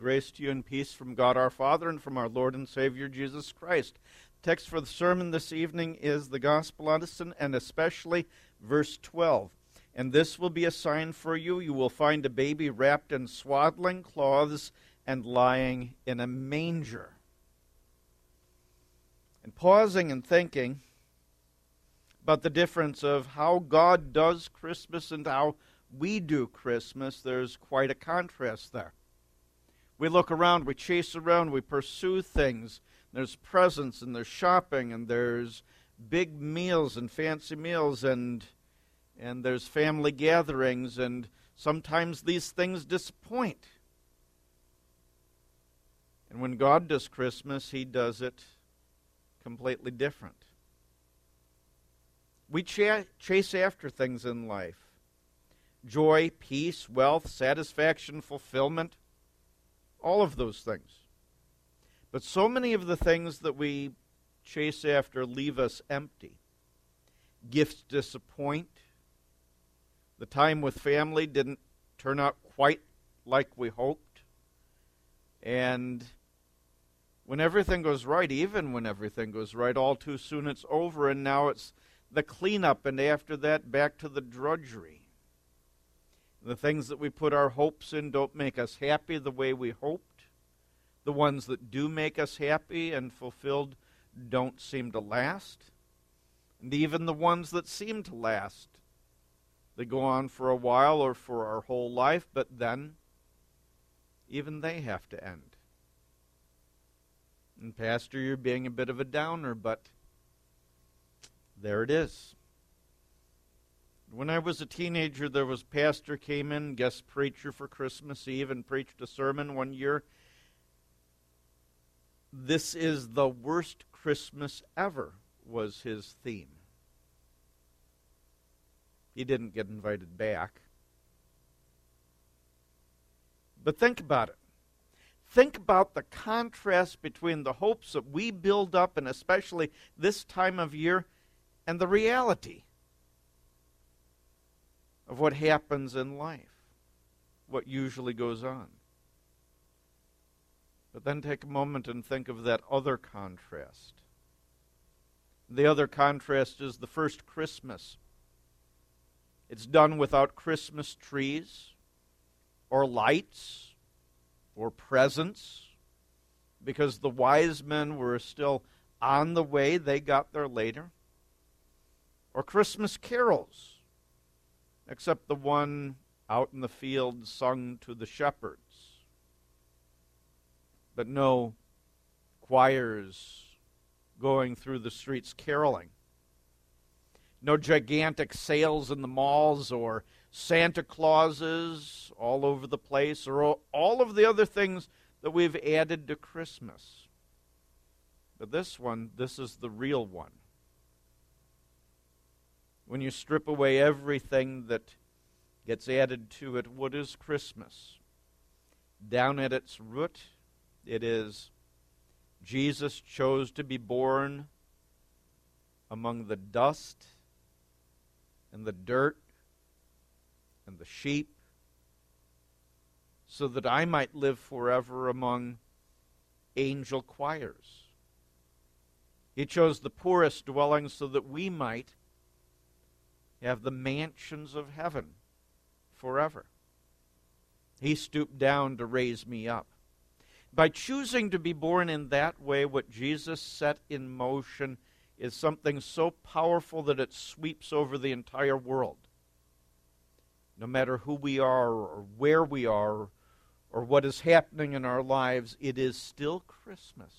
Grace to you and peace from God our Father and from our Lord and Savior Jesus Christ. Text for the sermon this evening is the Gospel lesson, and especially verse 12. And this will be a sign for you. You will find a baby wrapped in swaddling cloths and lying in a manger. And pausing and thinking about the difference of how God does Christmas and how we do Christmas, there's quite a contrast there. We look around, we chase around, we pursue things. There's presents and there's shopping and there's big meals and fancy meals and there's family gatherings, and sometimes these things disappoint. And when God does Christmas, He does it completely different. We chase after things in life. Joy, peace, wealth, satisfaction, fulfillment. All of those things. But so many of the things that we chase after leave us empty. Gifts disappoint. The time with family didn't turn out quite like we hoped. And when everything goes right, even when everything goes right, all too soon it's over, and now it's the cleanup, and after that, back to the drudgery. The things that we put our hopes in don't make us happy the way we hoped. The ones that do make us happy and fulfilled don't seem to last. And even the ones that seem to last, they go on for a while or for our whole life, but then even they have to end. And Pastor, you're being a bit of a downer, but there it is. When I was a teenager, there was a pastor came in, guest preacher for Christmas Eve, and preached a sermon one year. This is the worst Christmas ever, was his theme. He didn't get invited back. But think about it. Think about the contrast between the hopes that we build up, and especially this time of year, and the reality of what happens in life, what usually goes on. But then take a moment and think of that other contrast. The other contrast is the first Christmas. It's done without Christmas trees or lights or presents, because the wise men were still on the way. They got there later. Or Christmas carols, except the one out in the field sung to the shepherds. But no choirs going through the streets caroling. No gigantic sales in the malls or Santa Clauses all over the place, or all of the other things that we've added to Christmas. But this is the real one. When you strip away everything that gets added to it, what is Christmas? Down at its root, it is Jesus chose to be born among the dust and the dirt and the sheep, so that I might live forever among angel choirs. He chose the poorest dwellings so that we might have the mansions of heaven forever. He stooped down to raise me up. By choosing to be born in that way, what Jesus set in motion is something so powerful that it sweeps over the entire world. No matter who we are or where we are or what is happening in our lives, it is still Christmas.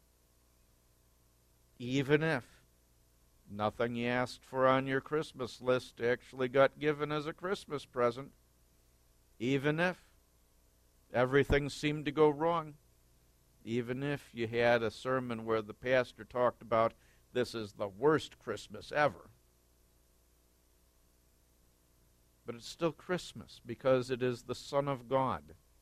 Even if nothing you asked for on your Christmas list actually got given as a Christmas present. Even if everything seemed to go wrong. Even if you had a sermon where the pastor talked about this is the worst Christmas ever. But it's still Christmas because it is the Son of God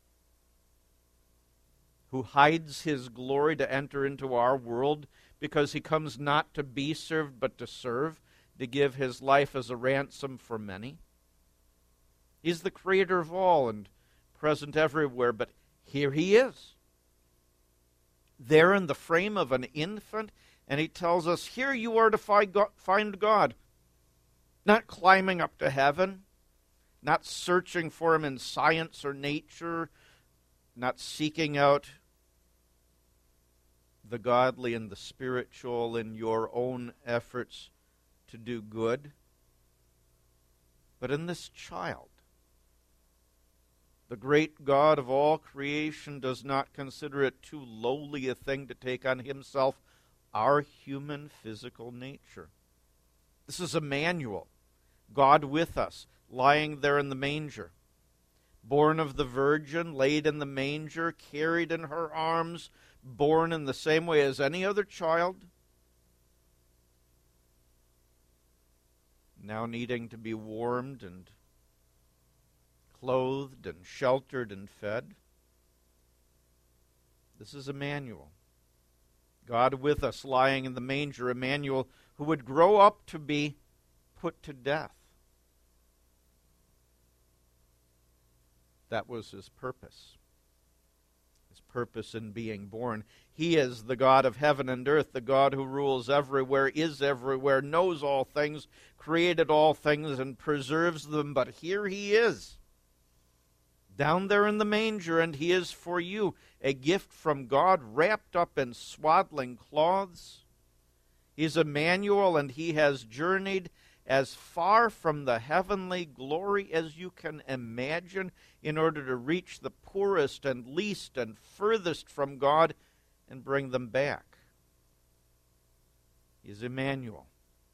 who hides His glory to enter into our world, because He comes not to be served but to serve, to give His life as a ransom for many. He's the creator of all and present everywhere, but here he is, there in the frame of an infant, and he tells us, here you are to find God. Not climbing up to heaven, not searching for him in science or nature, not seeking out the godly and the spiritual in your own efforts to do good, but in this child. The great God of all creation does not consider it too lowly a thing to take on himself our human physical nature. This is Emmanuel, God with us, lying there in the manger. Born of the Virgin, laid in the manger, carried in her arms, born in the same way as any other child, now needing to be warmed and clothed and sheltered and fed. This is Emmanuel, God with us, lying in the manger. Emmanuel, who would grow up to be put to death. That was his purpose. His purpose in being born. He is the God of heaven and earth, the God who rules everywhere, is everywhere, knows all things, created all things, and preserves them. But here he is, down there in the manger, and he is for you a gift from God, wrapped up in swaddling cloths. He's Emmanuel, and he has journeyed as far from the heavenly glory as you can imagine in order to reach the poorest and least and furthest from God and bring them back. He's Emmanuel.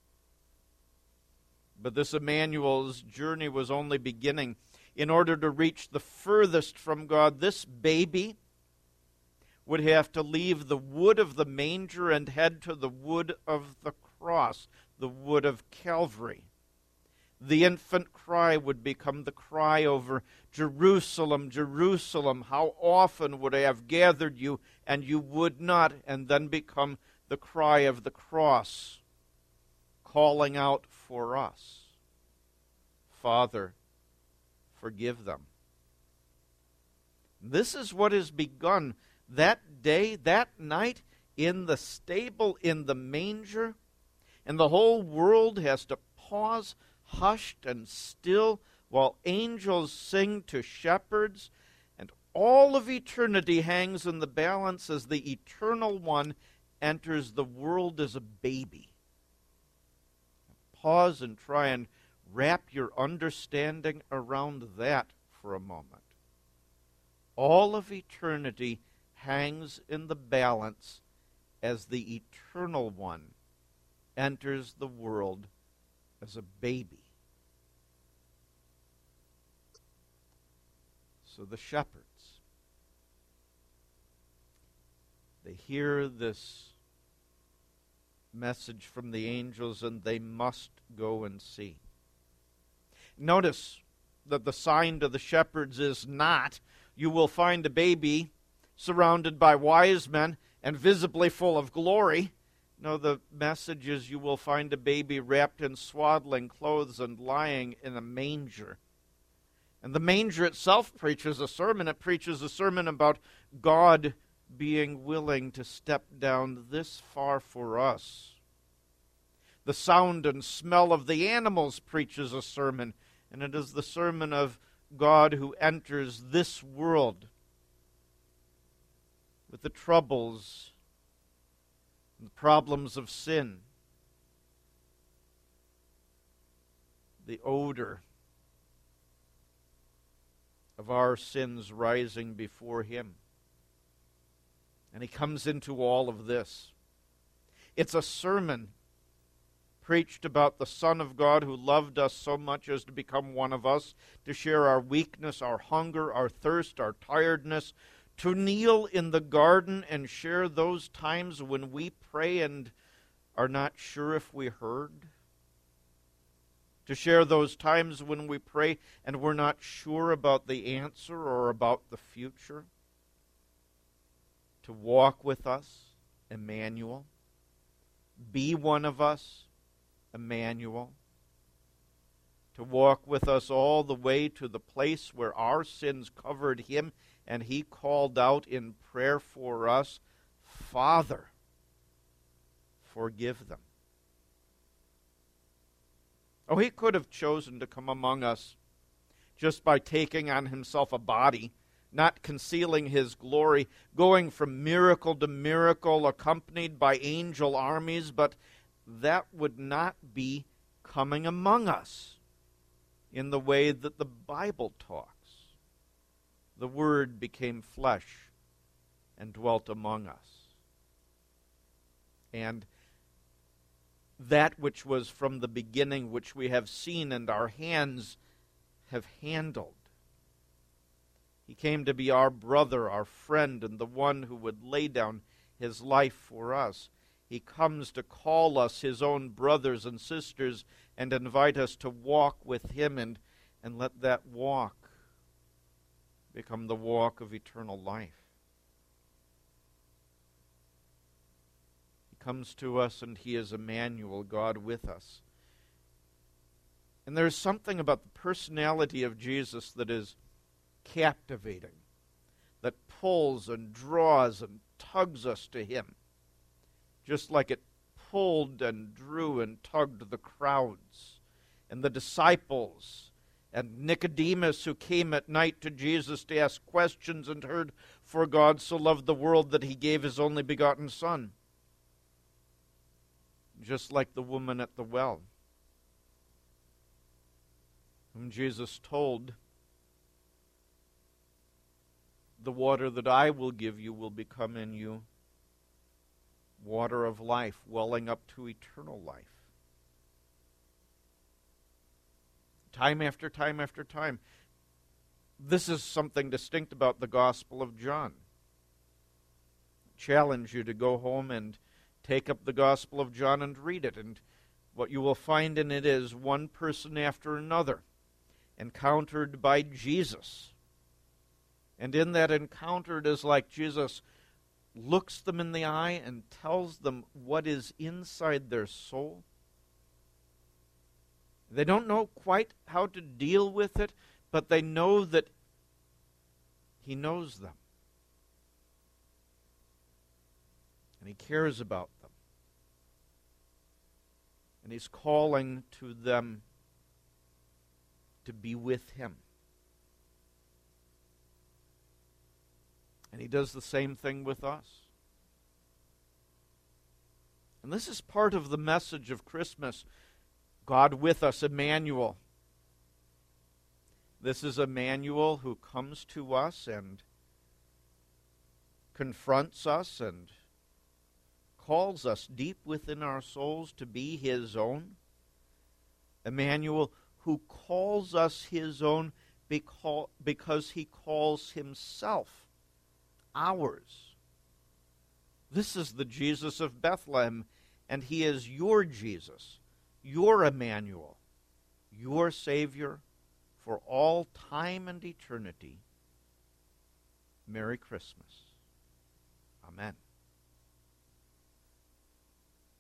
But this Emmanuel's journey was only beginning. In order to reach the furthest from God, this baby would have to leave the wood of the manger and head to the wood of the cross, the wood of Calvary. The infant cry would become the cry over Jerusalem, Jerusalem, how often would I have gathered you, and you would not, and then become the cry of the cross, calling out for us, Father, forgive them. This is what has begun that day, that night, in the stable, in the manger, and the whole world has to pause, hushed and still, while angels sing to shepherds, and all of eternity hangs in the balance as the Eternal One enters the world as a baby. Pause and try and wrap your understanding around that for a moment. All of eternity hangs in the balance as the Eternal One enters the world as a baby. So the shepherds, they hear this message from the angels, and they must go and see. Notice that the sign to the shepherds is not, you will find a baby surrounded by wise men and visibly full of glory. No, the message is you will find a baby wrapped in swaddling clothes and lying in a manger. And the manger itself preaches a sermon. It preaches a sermon about God being willing to step down this far for us. The sound and smell of the animals preaches a sermon, and it is the sermon of God who enters this world with the troubles and the problems of sin, the odor of our sins rising before him. And he comes into all of this. It's a sermon preached about the Son of God who loved us so much as to become one of us, to share our weakness, our hunger, our thirst, our tiredness, to kneel in the garden and share those times when we pray and are not sure if we heard. To share those times when we pray and we're not sure about the answer or about the future. To walk with us, Emmanuel. Be one of us, Emmanuel. To walk with us all the way to the place where our sins covered him and he called out in prayer for us, Father, forgive them. Oh, he could have chosen to come among us just by taking on himself a body, not concealing his glory, going from miracle to miracle, accompanied by angel armies, but that would not be coming among us in the way that the Bible talks. The Word became flesh and dwelt among us. And that which was from the beginning, which we have seen and our hands have handled. He came to be our brother, our friend, and the one who would lay down his life for us. He comes to call us his own brothers and sisters and invite us to walk with him, and let that walk become the walk of eternal life. He comes to us, and he is Emmanuel, God with us. And there's something about the personality of Jesus that is captivating, that pulls and draws and tugs us to him, just like it pulled and drew and tugged the crowds and the disciples and Nicodemus, who came at night to Jesus to ask questions and heard, "For God so loved the world that he gave his only begotten Son." Just like the woman at the well, whom Jesus told, "The water that I will give you will become in you water of life, welling up to eternal life." Time after time after time. This is something distinct about the Gospel of John. I challenge you to go home and take up the Gospel of John and read it, and what you will find in it is one person after another encountered by Jesus. And in that encounter, it is like Jesus looks them in the eye and tells them what is inside their soul. They don't know quite how to deal with it, but they know that he knows them. And he cares about them. And he's calling to them to be with him. And he does the same thing with us. And this is part of the message of Christmas. God with us, Emmanuel. This is Emmanuel who comes to us and confronts us and calls us deep within our souls to be his own. Emmanuel who calls us his own because he calls himself ours. This is the Jesus of Bethlehem, and he is your Jesus, your Emmanuel, your Savior for all time and eternity. Merry Christmas. Amen.